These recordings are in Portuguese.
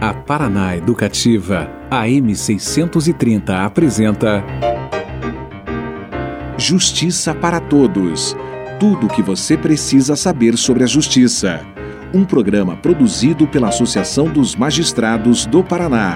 A Paraná Educativa, AM 630 apresenta Justiça para Todos. Tudo o que você precisa saber sobre a justiça. Um programa produzido pela Associação dos Magistrados do Paraná.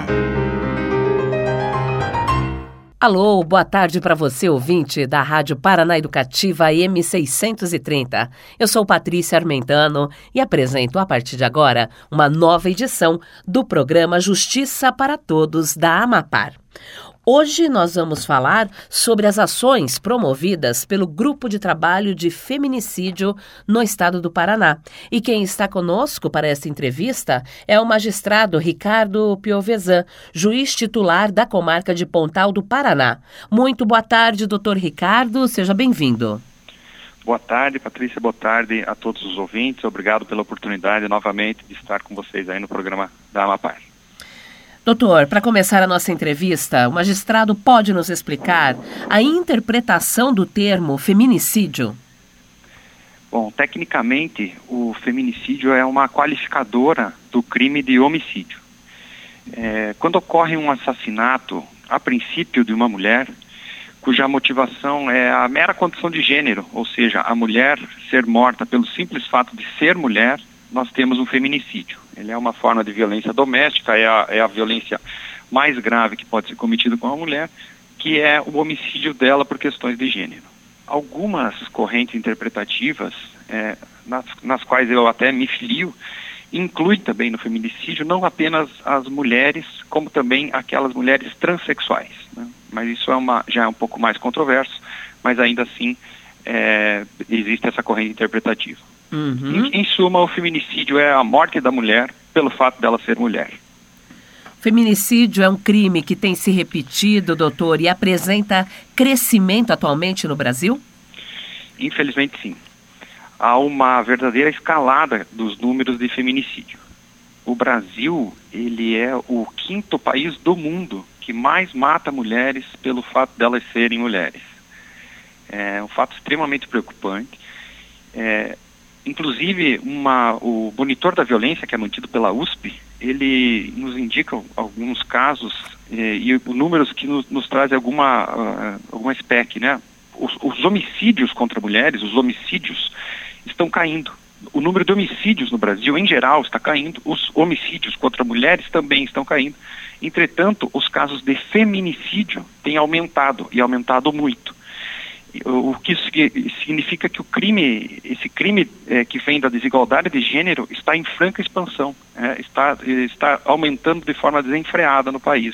Alô, boa tarde para você, ouvinte da Rádio Paraná Educativa AM 630. Eu sou Patrícia Armentano e apresento a partir de agora uma nova edição do programa Justiça para Todos da Amapar. Hoje nós vamos falar sobre as ações promovidas pelo Grupo de Trabalho de Feminicídio no estado do Paraná. E quem está conosco para esta entrevista é o magistrado Ricardo Piovesan, juiz titular da comarca de Pontal do Paraná. Muito boa tarde, doutor Ricardo, seja bem-vindo. Boa tarde, Patrícia, boa tarde a todos os ouvintes. Obrigado pela oportunidade novamente de estar com vocês aí no programa da Amapar. Doutor, para começar a nossa entrevista, o magistrado pode nos explicar a interpretação do termo feminicídio? Bom, tecnicamente, o feminicídio é uma qualificadora do crime de homicídio. Quando ocorre um assassinato, a princípio, de uma mulher, cuja motivação é a mera condição de gênero, ou seja, a mulher ser morta pelo simples fato de ser mulher, nós temos um feminicídio. Ele é uma forma de violência doméstica, é a violência mais grave que pode ser cometida com a mulher, que é o homicídio dela por questões de gênero. Algumas correntes interpretativas, nas quais eu até me filio, incluem também no feminicídio não apenas as mulheres, como também aquelas mulheres transexuais, né? Mas isso já é um pouco mais controverso, mas ainda assim existe essa corrente interpretativa. Uhum. Em suma, o feminicídio é a morte da mulher pelo fato dela ser mulher. Feminicídio é um crime que tem se repetido, doutor, e apresenta crescimento atualmente no Brasil? Infelizmente, sim. Há uma verdadeira escalada dos números de feminicídio. O Brasil, ele é o 5º país do mundo que mais mata mulheres pelo fato delas serem mulheres. É um fato extremamente preocupante. Inclusive, o monitor da violência, que é mantido pela USP, ele nos indica alguns casos e números que nos trazem alguma SPEC, né? Os homicídios contra mulheres, os homicídios estão caindo. O número de homicídios no Brasil, em geral, está caindo. Os homicídios contra mulheres também estão caindo. Entretanto, os casos de feminicídio têm aumentado, e aumentado muito. O que isso significa que esse crime que vem da desigualdade de gênero está em franca expansão, está aumentando de forma desenfreada no país.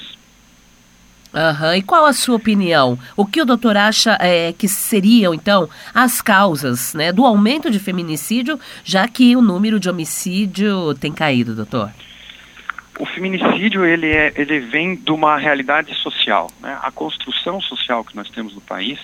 E qual a sua opinião? O que o doutor acha que seriam, então, as causas, né, do aumento de feminicídio, já que o número de homicídio tem caído, doutor? O feminicídio, ele vem de uma realidade social, né? A construção social que nós temos no país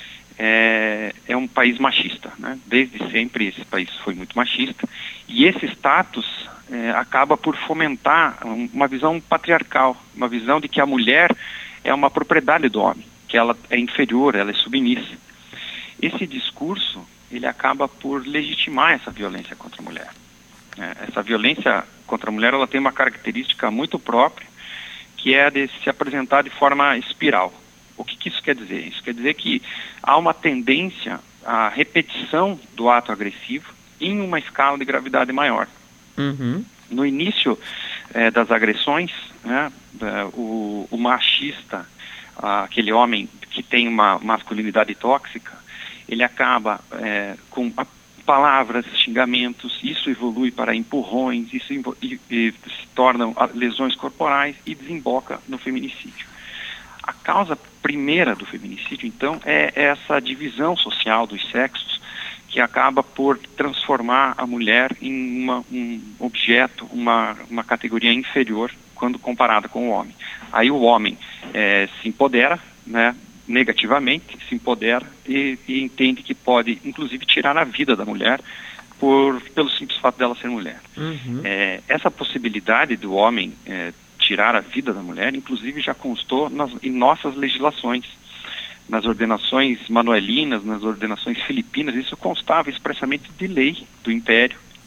é um país machista, né? Desde sempre esse país foi muito machista, e esse status acaba por fomentar uma visão patriarcal, uma visão de que a mulher é uma propriedade do homem, que ela é inferior, ela é submissa. Esse discurso, ele acaba por legitimar essa violência contra a mulher. Essa violência contra a mulher, ela tem uma característica muito própria, que é a de se apresentar de forma espiral. O que isso quer dizer? Isso quer dizer que há uma tendência à repetição do ato agressivo em uma escala de gravidade maior. Uhum. No início das agressões, né, o machista, aquele homem que tem uma masculinidade tóxica, ele acaba com palavras, xingamentos, isso evolui para empurrões, isso se tornam lesões corporais e desemboca no feminicídio. A causa primeira do feminicídio, então, é essa divisão social dos sexos que acaba por transformar a mulher em um objeto, uma categoria inferior quando comparada com o homem. Aí o homem se empodera, né, negativamente, se empodera e entende que pode, inclusive, tirar a vida da mulher pelo simples fato dela ser mulher. Uhum. Essa possibilidade do homem tirar a vida da mulher, inclusive, já constou em nossas legislações. Nas ordenações manuelinas, nas ordenações filipinas, isso constava expressamente de lei do Império,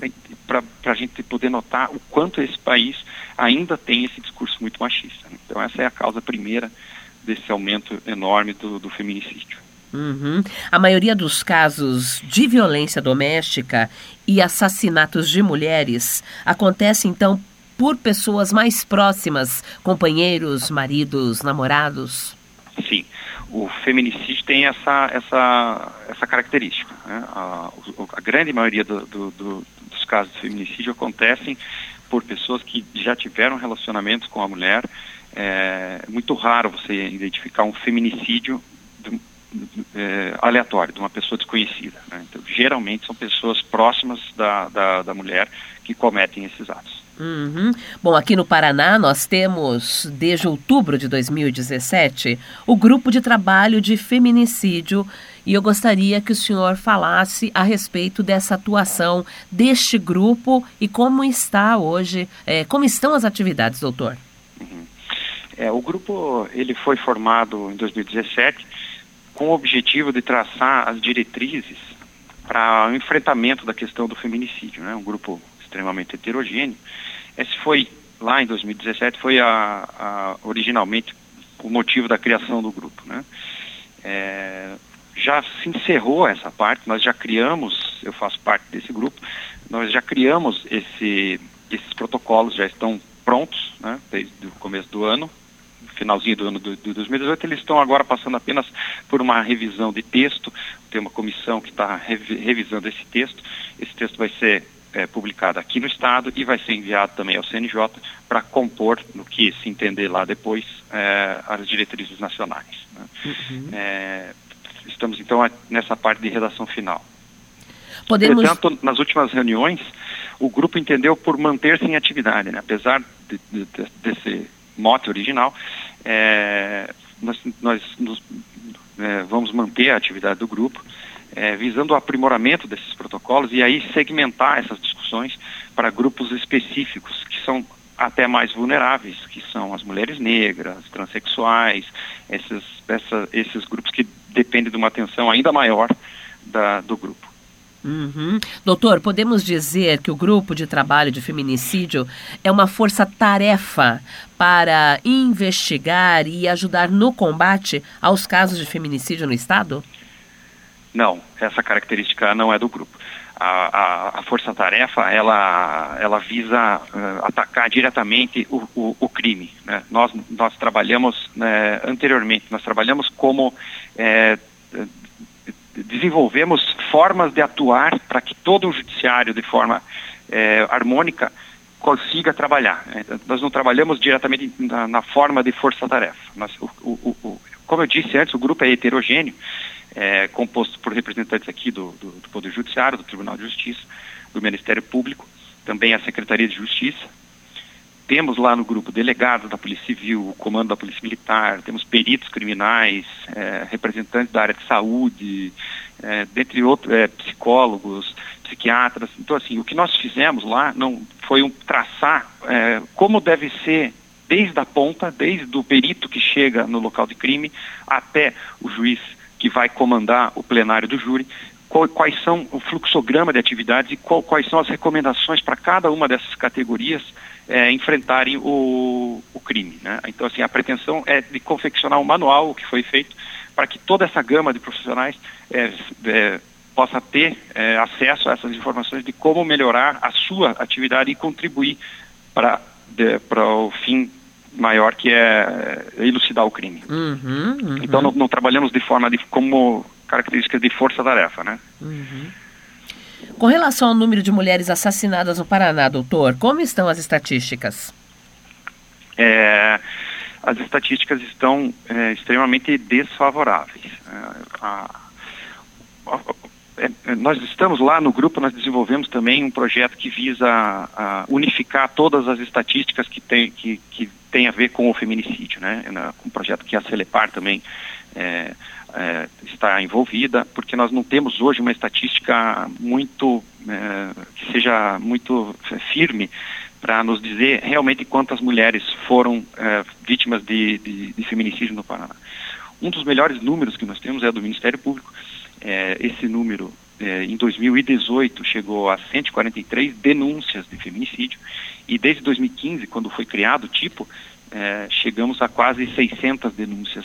para a gente poder notar o quanto esse país ainda tem esse discurso muito machista, né? Então essa é a causa primeira desse aumento enorme do feminicídio. Uhum. A maioria dos casos de violência doméstica e assassinatos de mulheres acontece, então, por pessoas mais próximas, companheiros, maridos, namorados? Sim, o feminicídio tem essa característica, né? A grande maioria dos casos de feminicídio acontecem por pessoas que já tiveram relacionamentos com a mulher. É muito raro você identificar um feminicídio aleatório, de uma pessoa desconhecida, né? Então, geralmente são pessoas próximas da mulher que cometem esses atos. Uhum. Bom, aqui no Paraná nós temos, desde outubro de 2017, o Grupo de Trabalho de Feminicídio, e eu gostaria que o senhor falasse a respeito dessa atuação deste grupo e como está hoje, como estão as atividades, doutor? Uhum. O grupo ele foi formado em 2017 com o objetivo de traçar as diretrizes para o enfrentamento da questão do feminicídio, né? Um grupo extremamente heterogêneo. Esse foi, lá em 2017, foi originalmente o motivo da criação do grupo, né? Já se encerrou essa parte, nós já criamos, eu faço parte desse grupo, nós já criamos esses protocolos, já estão prontos, né? Desde o começo do ano, finalzinho do ano de 2018, eles estão agora passando apenas por uma revisão de texto. Tem uma comissão que está revisando esse texto. Esse texto vai ser publicado aqui no Estado e vai ser enviado também ao CNJ para compor, no que se entender lá depois, as diretrizes nacionais, né? Uhum. Estamos, então, nessa parte de redação final. Portanto, nas últimas reuniões, o grupo entendeu por manter-se em atividade, né? Apesar desse mote original, nós vamos manter a atividade do grupo, visando o aprimoramento desses protocolos e aí segmentar essas discussões para grupos específicos que são até mais vulneráveis, que são as mulheres negras, transexuais, esses grupos que dependem de uma atenção ainda maior do grupo. Uhum. Doutor, podemos dizer que o Grupo de Trabalho de Feminicídio é uma força-tarefa para investigar e ajudar no combate aos casos de feminicídio no Estado? Não, essa característica não é do grupo. A força-tarefa, ela visa atacar diretamente o crime, né? Nós trabalhamos anteriormente, nós trabalhamos como... desenvolvemos formas de atuar para que todo o judiciário, de forma harmônica, consiga trabalhar. Nós não trabalhamos diretamente na forma de força-tarefa. Como eu disse antes, o grupo é heterogêneo, composto por representantes aqui do Poder Judiciário, do Tribunal de Justiça, do Ministério Público, também a Secretaria de Justiça. Temos lá no grupo delegados da Polícia Civil, o comando da Polícia Militar, temos peritos criminais, representantes da área de saúde, dentre outros, psicólogos, psiquiatras. Então, assim, o que nós fizemos lá não foi traçar como deve ser desde a ponta, desde o perito que chega no local de crime até o juiz que vai comandar o plenário do júri, quais são o fluxograma de atividades e quais são as recomendações para cada uma dessas categorias enfrentarem o crime, né? Então, assim, a pretensão é de confeccionar um manual, o que foi feito, para que toda essa gama de profissionais possa ter acesso a essas informações de como melhorar a sua atividade e contribuir para o fim maior, que é elucidar o crime. Uhum. Então, não trabalhamos de forma como características de força-tarefa, né? Uhum. Com relação ao número de mulheres assassinadas no Paraná, doutor, como estão as estatísticas? As estatísticas estão extremamente desfavoráveis. Nós estamos lá no grupo, nós desenvolvemos também um projeto que visa unificar todas as estatísticas que tem a ver com o feminicídio, né? Um projeto que a Celepar também está envolvida, porque nós não temos hoje uma estatística que seja muito firme para nos dizer realmente quantas mulheres foram vítimas de feminicídio no Paraná. Um dos melhores números que nós temos é do Ministério Público. Esse número em 2018 chegou a 143 denúncias de feminicídio, e desde 2015, quando foi criado o tipo, chegamos a quase 600 denúncias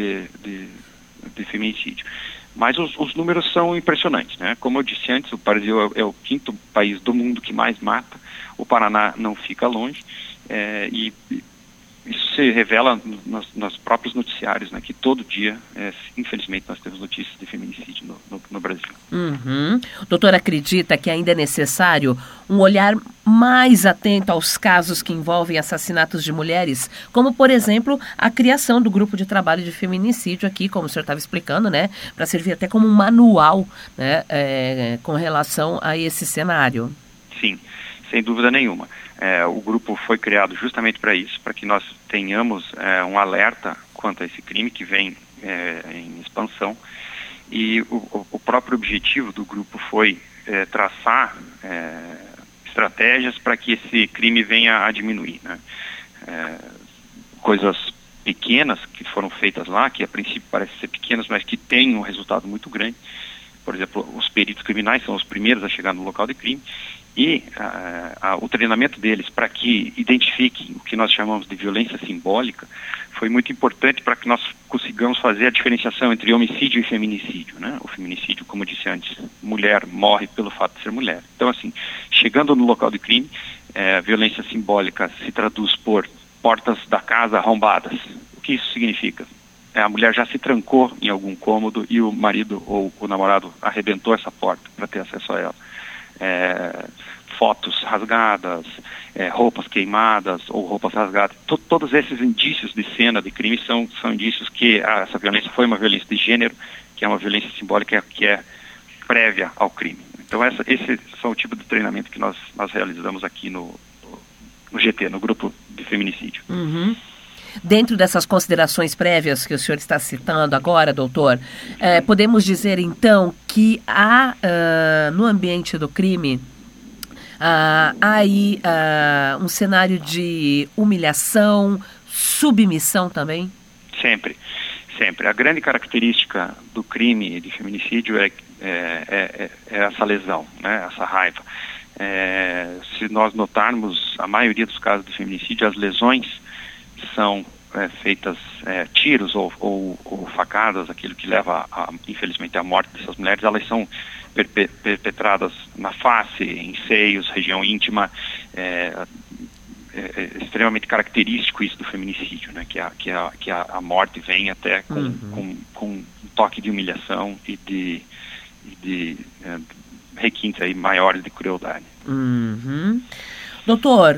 de feminicídio. Mas os números são impressionantes, né? Como eu disse antes, o Brasil é o 5º país do mundo que mais mata, o Paraná não fica longe, e isso se revela nos próprios noticiários, né? Que todo dia, infelizmente, nós temos notícias de feminicídio no Brasil. Uhum. O doutor acredita que ainda é necessário um olhar mais atento aos casos que envolvem assassinatos de mulheres, como, por exemplo, a criação do grupo de trabalho de feminicídio aqui, como o senhor estava explicando, né, para servir até como um manual, né, com relação a esse cenário? Sim, sem dúvida nenhuma. O grupo foi criado justamente para isso, para que nós tenhamos um alerta quanto a esse crime que vem em expansão, e o próprio objetivo do grupo foi traçar estratégias para que esse crime venha a diminuir, né? Coisas pequenas que foram feitas lá, que a princípio parecem ser pequenas, mas que têm um resultado muito grande. Por exemplo, os peritos criminais são os primeiros a chegar no local de crime, e o treinamento deles para que identifiquem o que nós chamamos de violência simbólica foi muito importante para que nós consigamos fazer a diferenciação entre homicídio e feminicídio, né? O feminicídio, como eu disse antes, mulher morre pelo fato de ser mulher. Então, assim, chegando no local de crime, a violência simbólica se traduz por portas da casa arrombadas. O que isso significa? A mulher já se trancou em algum cômodo e o marido ou o namorado arrebentou essa porta para ter acesso a ela. Fotos rasgadas, roupas queimadas ou roupas rasgadas, todos esses indícios de cena de crime são indícios que essa violência foi uma violência de gênero, que é uma violência simbólica que é prévia ao crime. Então esses são o tipo de treinamento que nós realizamos aqui no GT, no grupo de feminicídio. Uhum. Dentro dessas considerações prévias que o senhor está citando agora, doutor, podemos dizer então que há no ambiente do crime há aí um cenário de humilhação, submissão também? Sempre. A grande característica do crime de feminicídio é essa lesão, né? Essa raiva. Se nós notarmos, a maioria dos casos de feminicídio, as lesões são feitas tiros ou facadas, aquilo que leva, infelizmente, à morte dessas mulheres. Elas são perpetradas na face, em seios, região íntima. É extremamente característico isso do feminicídio, né? Que a morte vem até com um toque de humilhação e de requintes aí maiores de crueldade. Uhum. Doutor,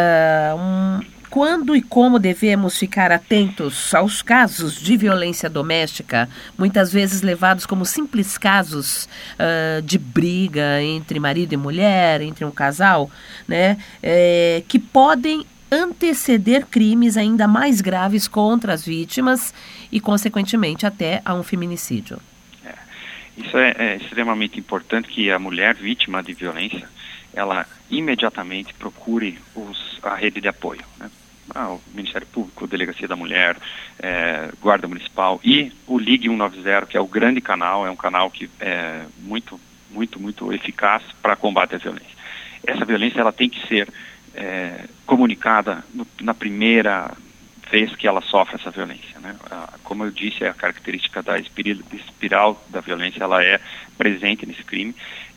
quando e como devemos ficar atentos aos casos de violência doméstica, muitas vezes levados como simples casos de briga entre marido e mulher, entre um casal, né, que podem anteceder crimes ainda mais graves contra as vítimas e, consequentemente, até a um feminicídio? Isso é extremamente importante, que a mulher vítima de violência, ela imediatamente procure a rede de apoio, né? O Ministério Público, Delegacia da Mulher, Guarda Municipal e o Ligue 190, que é o grande canal, é um canal que é muito, muito, muito eficaz para combate à violência. Essa violência ela tem que ser comunicada na primeira vez que ela sofre essa violência, né? Como eu disse, a característica da espiral da violência, ela é presente nesse crime.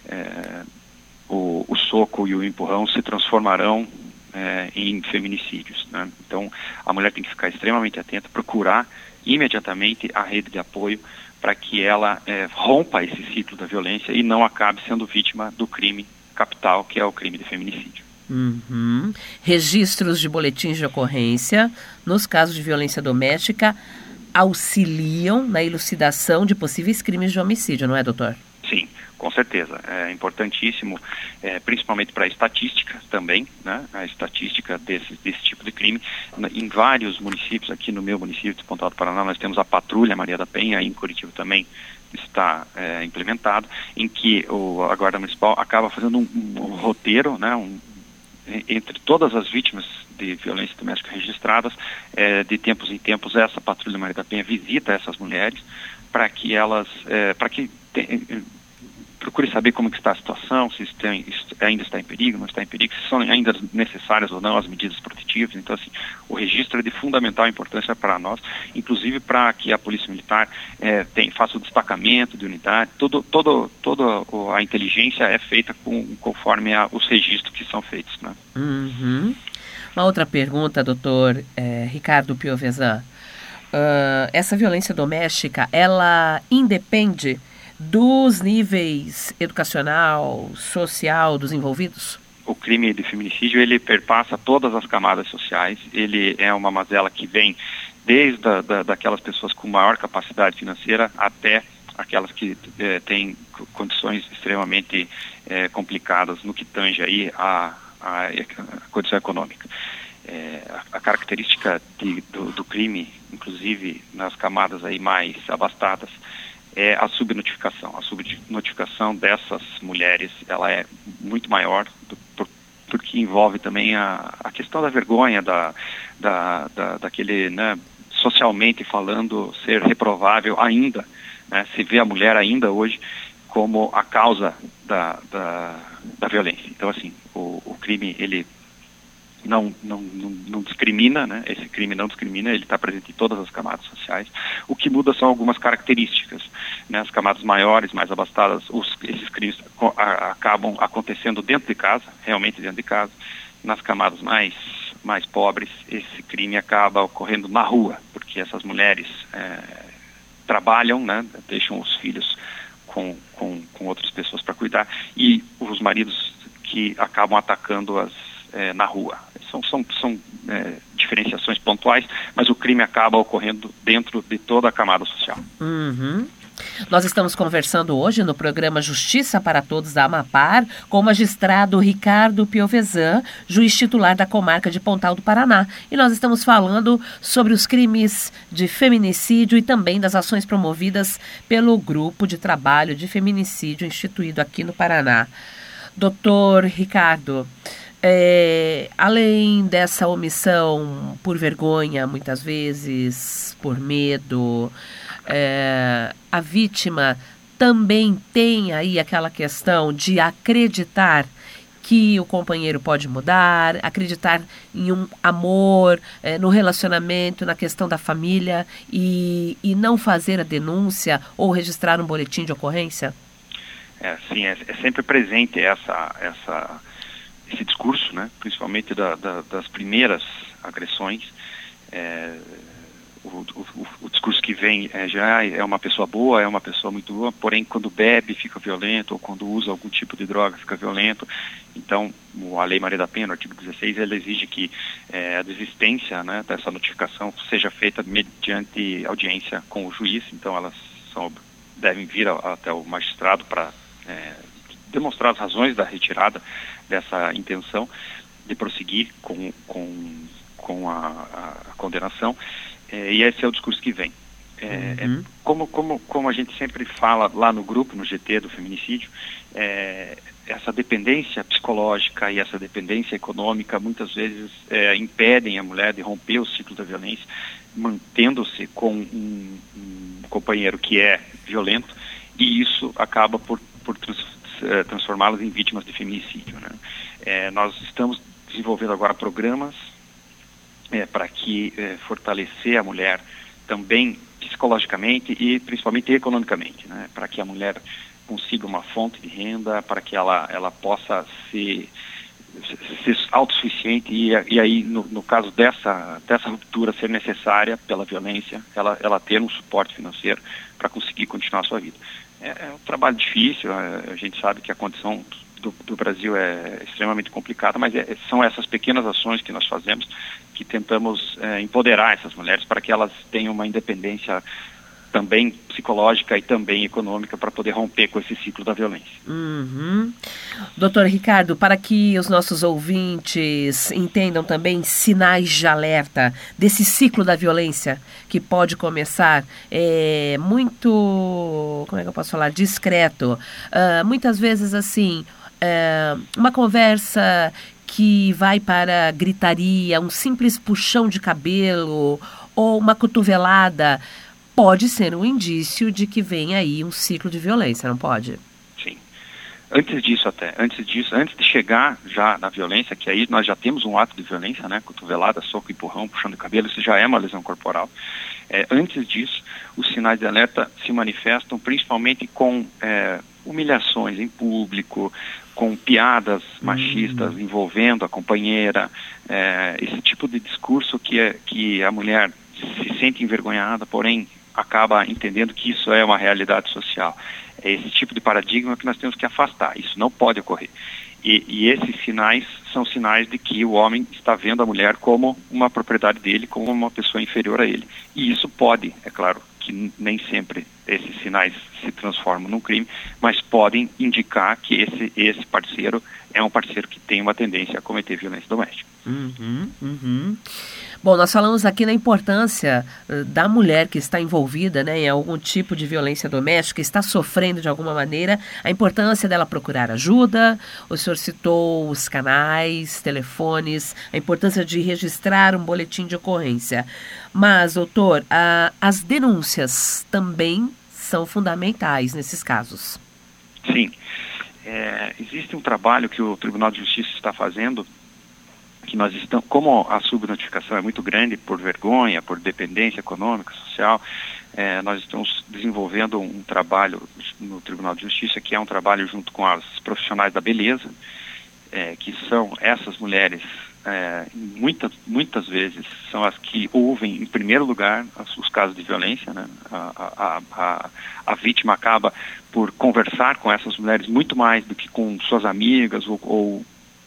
O soco e o empurrão se transformarão em feminicídios, né? Então, a mulher tem que ficar extremamente atenta, procurar imediatamente a rede de apoio para que ela rompa esse ciclo da violência e não acabe sendo vítima do crime capital, que é o crime de feminicídio. Uhum. Registros de boletins de ocorrência nos casos de violência doméstica auxiliam na elucidação de possíveis crimes de homicídio, não é, doutor? Sim, com certeza. É importantíssimo, principalmente para a estatística também, né? A estatística desse tipo de crime. Em vários municípios, aqui no meu município de Pontal do Paraná, nós temos a Patrulha Maria da Penha, aí em Curitiba também está implementado, em que a Guarda Municipal acaba fazendo um roteiro, né? Entre todas as vítimas de violência doméstica registradas, de tempos em tempos, essa Patrulha Maria da Penha visita essas mulheres para que elas, procure saber como que está a situação, se isso ainda está em perigo, não está em perigo, se são ainda necessárias ou não as medidas protetivas. Então, assim, o registro é de fundamental importância para nós, inclusive para que a Polícia Militar faça o destacamento de unidade. Toda a inteligência é feita conforme os registros que são feitos, né? Uhum. Uma outra pergunta, doutor Ricardo Piovesan. Essa violência doméstica, ela independe dos níveis educacional, social dos envolvidos? O crime de feminicídio, ele perpassa todas as camadas sociais. Ele é uma mazela que vem desde daquelas pessoas com maior capacidade financeira até aquelas que têm condições extremamente complicadas no que tange aí a condição econômica. A característica do crime, inclusive nas camadas aí mais abastadas, é a subnotificação. A subnotificação dessas mulheres, ela é muito maior, porque envolve também a questão da vergonha, daquele, né, socialmente falando, ser reprovável ainda, né, se vê a mulher ainda hoje como a causa da violência. Então, assim, o crime, ele não discrimina, né? Esse crime não discrimina, ele está presente em todas as camadas sociais. O que muda são algumas características, né? As camadas maiores, mais abastadas, esses crimes acabam acontecendo dentro de casa, realmente dentro de casa. Nas camadas mais pobres, esse crime acaba ocorrendo na rua, porque essas mulheres trabalham, né? Deixam os filhos com outras pessoas para cuidar, e os maridos que acabam atacando-as na rua. São diferenciações pontuais, mas o crime acaba ocorrendo dentro de toda a camada social. Uhum. Nós estamos conversando hoje no programa Justiça para Todos da Amapar com o magistrado Ricardo Piovesan, juiz titular da comarca de Pontal do Paraná. E nós estamos falando sobre os crimes de feminicídio e também das ações promovidas pelo Grupo de Trabalho de Feminicídio instituído aqui no Paraná. Doutor Ricardo, além dessa omissão por vergonha, muitas vezes por medo, a vítima também tem aí aquela questão de acreditar que o companheiro pode mudar, acreditar em um amor, no relacionamento, na questão da família e não fazer a denúncia ou registrar um boletim de ocorrência? Sim, é sempre presente esse discurso, né? Principalmente das primeiras agressões. O discurso que vem já é uma pessoa boa, é uma pessoa muito boa, porém quando bebe fica violento, ou quando usa algum tipo de droga fica violento. Então, a Lei Maria da Penha, no artigo 16, ela exige que a desistência, né, dessa notificação seja feita mediante audiência com o juiz. Então, elas devem vir até o magistrado para demonstrar as razões da retirada dessa intenção de prosseguir com a condenação. E esse é o discurso que vem. Como a gente sempre fala lá no grupo, no GT do feminicídio, essa dependência psicológica e essa dependência econômica muitas vezes impedem a mulher de romper o ciclo da violência, mantendo-se com um companheiro que é violento, e isso acaba por transformá-las em vítimas de feminicídio, né? Nós estamos desenvolvendo agora programas para que fortalecer a mulher também psicologicamente e principalmente economicamente, né? Para que a mulher consiga uma fonte de renda, para que ela possa ser autossuficiente e aí, no caso dessa ruptura ser necessária pela violência, ela ter um suporte financeiro para conseguir continuar a sua vida. É um trabalho difícil, a gente sabe que a condição do Brasil é extremamente complicada, mas são essas pequenas ações que nós fazemos, que tentamos empoderar essas mulheres para que elas tenham uma independência também psicológica e também econômica para poder romper com esse ciclo da violência. Doutor Ricardo, para que os nossos ouvintes entendam também sinais de alerta desse ciclo da violência que pode começar muito, como é que eu posso falar, discreto. Muitas vezes assim, uma conversa que vai para gritaria, um simples puxão de cabelo ou uma cotovelada pode ser um indício de que vem aí um ciclo de violência, não pode? Sim. Antes de chegar já na violência, que aí nós já temos um ato de violência, né, cotovelada, soco, empurrão, puxando o cabelo, isso já é uma lesão corporal. Antes disso, os sinais de alerta se manifestam principalmente com humilhações em público, com piadas machistas envolvendo a companheira, esse tipo de discurso que a mulher se sente envergonhada, porém acaba entendendo que isso é uma realidade social. É esse tipo de paradigma que nós temos que afastar. Isso não pode ocorrer. E esses sinais são sinais de que o homem está vendo a mulher como uma propriedade dele, como uma pessoa inferior a ele. E isso pode, é claro, que nem sempre esses sinais se transformam num crime, mas podem indicar que esse parceiro é um parceiro que tem uma tendência a cometer violência doméstica. Bom, nós falamos aqui na importância da mulher que está envolvida, né, em algum tipo de violência doméstica, está sofrendo de alguma maneira, a importância dela procurar ajuda. O senhor citou os canais, telefones, a importância de registrar um boletim de ocorrência. Mas, doutor, as denúncias também são fundamentais nesses casos. Sim. Existe um trabalho que o Tribunal de Justiça está fazendo, que nós estamos, como a subnotificação é muito grande por vergonha, por dependência econômica, social, nós estamos desenvolvendo um trabalho no Tribunal de Justiça, que é um trabalho junto com as profissionais da beleza, que são essas mulheres, muitas vezes são as que ouvem em primeiro lugar os casos de violência, né? A vítima acaba por conversar com essas mulheres muito mais do que com suas amigas ou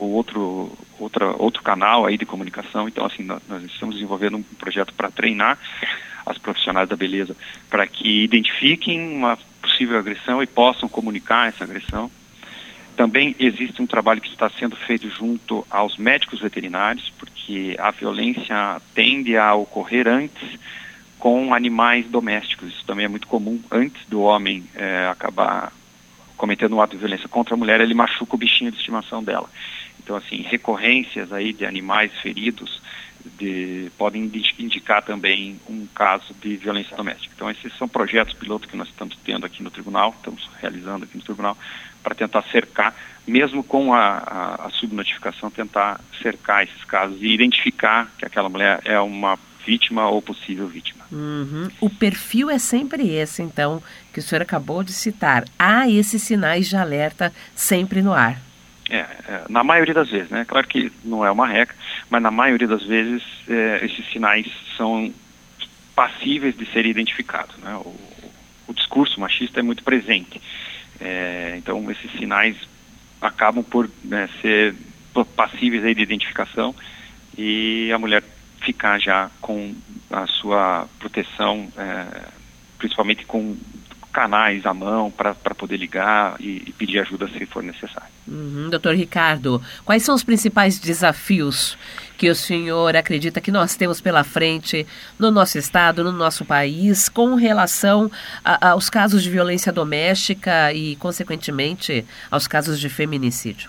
outro canal aí de comunicação. Então, assim, nós estamos desenvolvendo um projeto para treinar as profissionais da beleza para que identifiquem uma possível agressão e possam comunicar essa agressão. Também existe um trabalho que está sendo feito junto aos médicos veterinários, porque a violência tende a ocorrer antes com animais domésticos. Isso também é muito comum. Antes do homem acabar cometendo um ato de violência contra a mulher, ele machuca o bichinho de estimação dela. Então, assim, recorrências aí de animais feridos podem indicar também um caso de violência doméstica. Então, esses são projetos pilotos que nós estamos tendo aqui no tribunal, estamos realizando aqui no tribunal, para tentar cercar, mesmo com a subnotificação, tentar cercar esses casos e identificar que aquela mulher é uma vítima ou possível vítima. O perfil é sempre esse, então, que o senhor acabou de citar. Há esses sinais de alerta sempre no ar. Na maioria das vezes, né? Claro que não é uma regra, mas na maioria das vezes esses sinais são passíveis de serem identificados, né? O discurso machista é muito presente. Então esses sinais acabam por ser passíveis aí de identificação e a mulher ficar já com a sua proteção, principalmente com canais à mão para poder ligar e pedir ajuda se for necessário. Doutor Ricardo, quais são os principais desafios que o senhor acredita que nós temos pela frente no nosso estado, no nosso país, com relação aos casos de violência doméstica e, consequentemente, aos casos de feminicídio?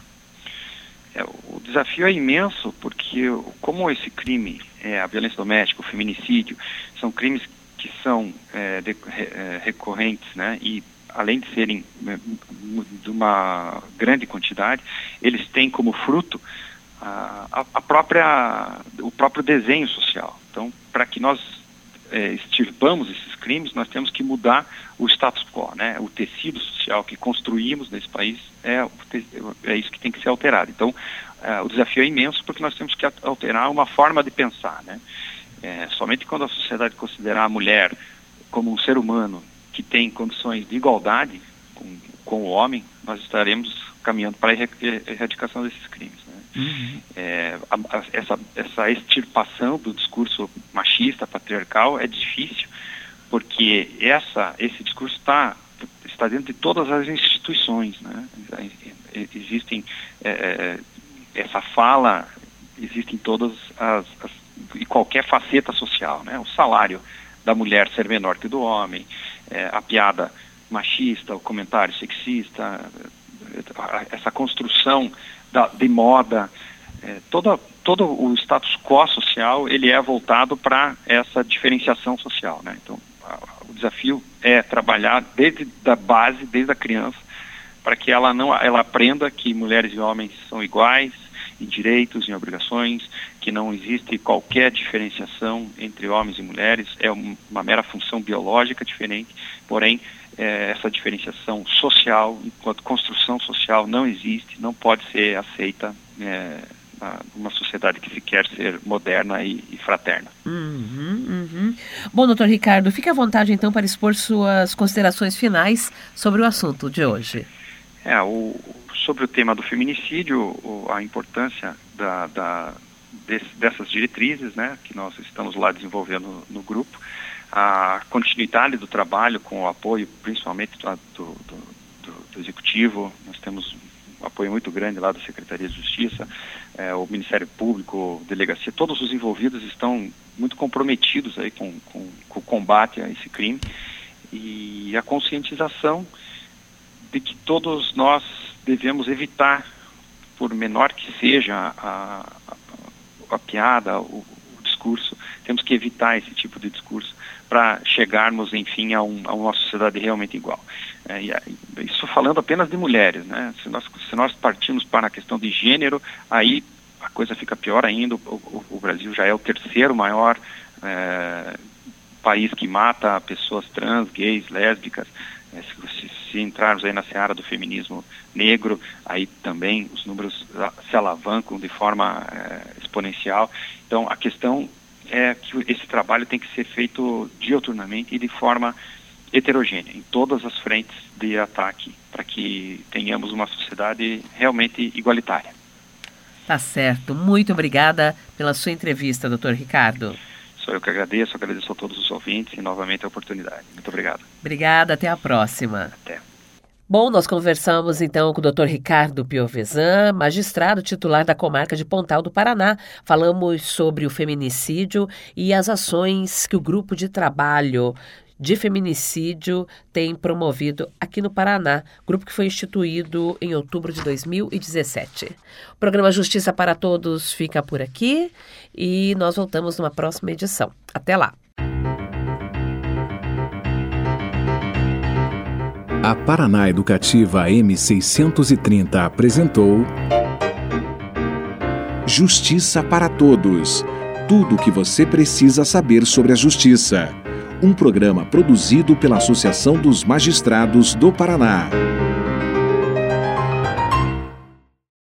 O desafio é imenso, porque como esse crime, a violência doméstica, o feminicídio, são crimes que são recorrentes, né? E além de serem de uma grande quantidade, eles têm como fruto o próprio desenho social. Então, para que nós extirpamos esses crimes, nós temos que mudar o status quo, né? O tecido social que construímos nesse país é isso que tem que ser alterado. Então, o desafio é imenso, porque nós temos que alterar uma forma de pensar, né? Somente quando a sociedade considerar a mulher como um ser humano que tem condições de igualdade com o homem, nós estaremos caminhando para a erradicação desses crimes, né? Essa extirpação do discurso machista, patriarcal, é difícil, porque esse discurso está dentro de todas as instituições, né? Existem essa fala, existe em todas e qualquer faceta social, né? O salário da mulher ser menor que o do homem, a piada machista, o comentário sexista, essa construção de moda, todo o status quo social, ele é voltado para essa diferenciação social, né? Então, o desafio é trabalhar desde a base, desde a criança, para que ela aprenda que mulheres e homens são iguais em direitos, em obrigações, que não existe qualquer diferenciação entre homens e mulheres, é uma mera função biológica diferente, porém essa diferenciação social, enquanto construção social, não existe, não pode ser aceita numa sociedade que se quer ser moderna e fraterna. Bom, doutor Ricardo, fique à vontade então para expor suas considerações finais sobre o assunto de hoje. Sobre o tema do feminicídio, a importância dessas diretrizes, né, que nós estamos lá desenvolvendo no grupo, a continuidade do trabalho com o apoio, principalmente do Executivo. Nós temos um apoio muito grande lá da Secretaria de Justiça, o Ministério Público, Delegacia, todos os envolvidos estão muito comprometidos aí com o combate a esse crime e a conscientização de que todos nós devemos evitar, por menor que seja a piada, o discurso, temos que evitar esse tipo de discurso para chegarmos, enfim, a uma sociedade realmente igual. Isso falando apenas de mulheres, né? Se nós partirmos para a questão de gênero, aí a coisa fica pior ainda. O Brasil já é o terceiro maior país que mata pessoas trans, gays, lésbicas. Se entrarmos aí na seara do feminismo negro, aí também os números se alavancam de forma exponencial. Então, a questão é que esse trabalho tem que ser feito diuturnamente e de forma heterogênea, em todas as frentes de ataque, para que tenhamos uma sociedade realmente igualitária. Tá certo. Muito obrigada pela sua entrevista, doutor Ricardo. Sou eu que agradeço a todos os ouvintes e novamente a oportunidade. Muito obrigado. Obrigada, até a próxima. Até. Bom, nós conversamos então com o Dr. Ricardo Piovesan, magistrado titular da comarca de Pontal do Paraná. Falamos sobre o feminicídio e as ações que o grupo de trabalho de feminicídio tem promovido aqui no Paraná, grupo que foi instituído em outubro de 2017. O programa Justiça para Todos fica por aqui e nós voltamos numa próxima edição. Até lá! A Paraná Educativa M630 apresentou Justiça para Todos. Tudo o que você precisa saber sobre a justiça. Um programa produzido pela Associação dos Magistrados do Paraná.